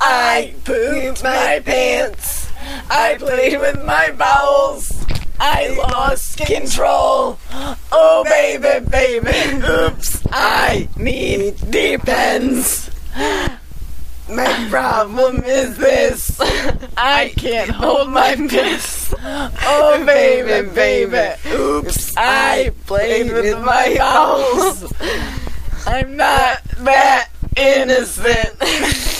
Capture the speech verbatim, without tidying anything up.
I pooped my pants. I played with my bowels. I lost control. Oh baby, baby. Oops, I need Depends. My problem is this. I can't hold my piss. Oh baby, baby. Oops, I played with my bowels. I'm not that innocent.